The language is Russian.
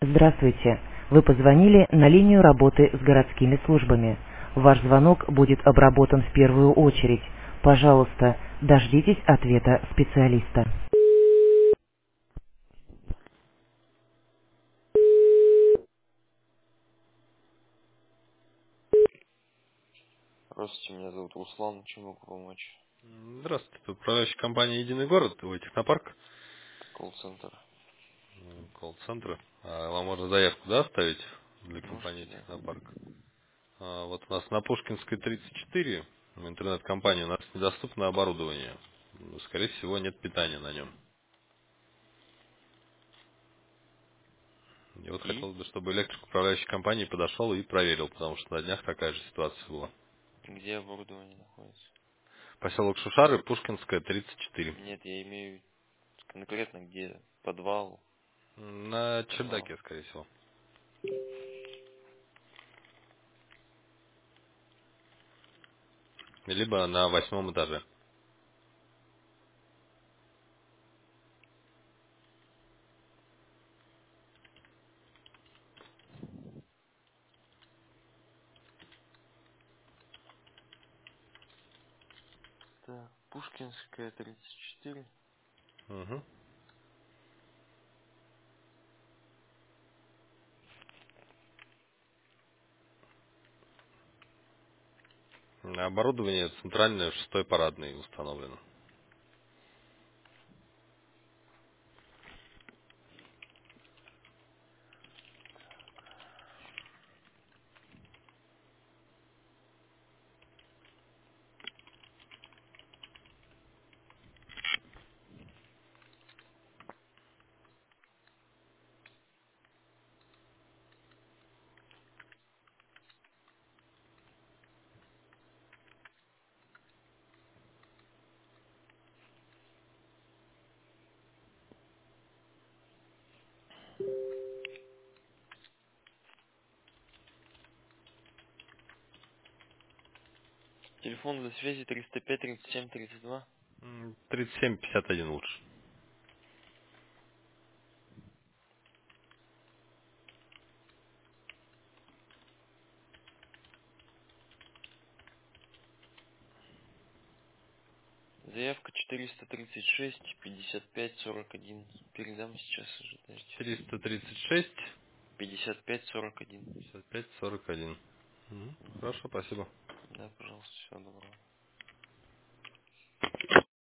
Здравствуйте. Вы позвонили на линию работы с городскими службами. Ваш звонок будет обработан в первую очередь. Пожалуйста, дождитесь ответа специалиста. Здравствуйте, меня зовут Руслан. Чем могу помочь? Здравствуйте, управляющая компания «Единый город», вы технопарк, Колл-центр. колл-центра. Вам можно заявку, да, оставить для компании Можете, да? технопарк? Вот у нас на Пушкинской 34, в интернет-компании, у нас недоступно оборудование. Скорее всего, нет питания на нем. И вот И хотелось бы, чтобы электрик управляющей компании подошел и проверил, потому что на днях такая же ситуация была. где оборудование находится? Поселок Шушары, Пушкинская 34. Нет, я имею конкретно где подвал, На зал. чердаке, скорее всего. Либо на 8 этаже. Так, Пушкинская, 34. Угу. Оборудование центральное в 6-й парадной установлено. Телефон для связи 305 37 32. 37-51 лучше. Заявка 436 55 41. Передам сейчас, ожидайте. 436 55 41. 55 41. Хорошо, спасибо. Да, пожалуйста, всего доброго.